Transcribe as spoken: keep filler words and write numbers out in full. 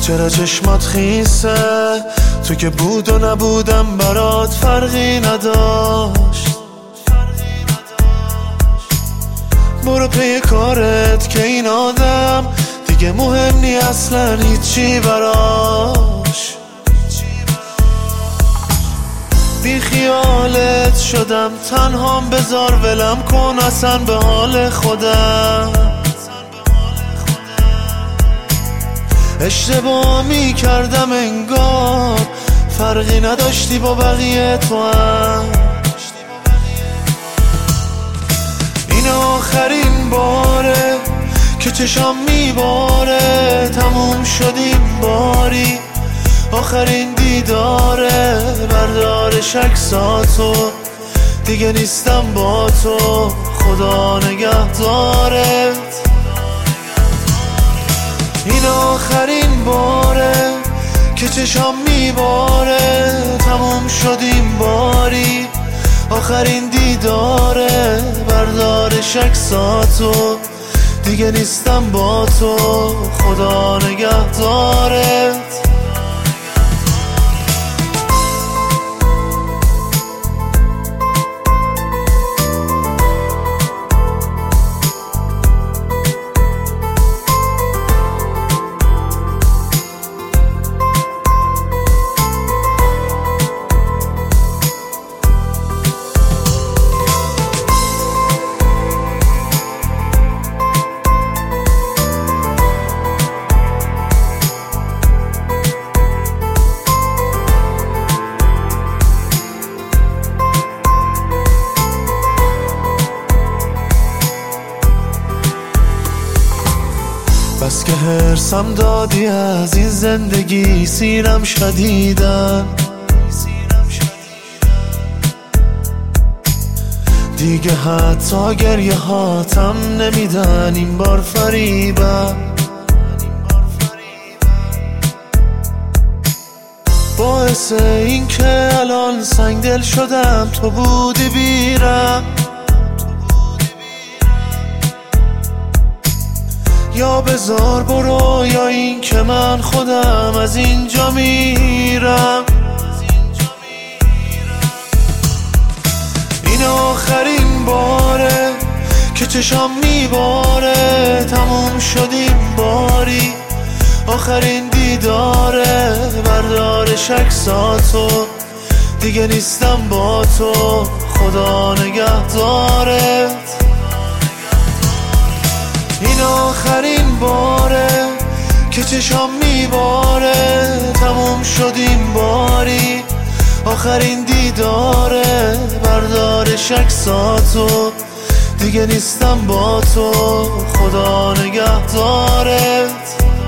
چرا چشمات خیسه؟ تو که بود و نبودم برات فرقی نداشت. برو پی کارت که این آدم دیگه مهم نی اصلا هیچی براش. بی خیالت شدم تنهام، بذار ولم کن اصلا به حال خودم. اشتباه می کردم انگار، فرقی نداشتی با بقیه تو هم. این آخرین باره که چشام میباره، تموم شدیم باری. آخرین دیداره بردار شکساتو، دیگه نیستم با تو، خدا نگهدارت. این آخرین باره که چشام میباره، تموم شدیم باری. آخرین دیداره بردار شکساتو، دیگه نیستم با تو، خدا نگهدارت. بس که هرسم دادی از این زندگی، سیرم شدیدن. دیگه حتی گریه هاتم نمیدن، این بار فریبم. باعث این که الان سنگ دل شدم تو بودی بیرم. یا بذار برو یا این که من خودم از اینجا میرم. این آخرین باره که چشام میباره، تموم شدیم باری. آخرین دیداره بردار شکساتو، دیگه نیستم با تو، خدا نگهدارت. این آخرین باره که چشام میباره، تموم شدیم باری. آخرین دیداره بردار شکساتو، دیگه نیستم با تو، خدا نگهدارت.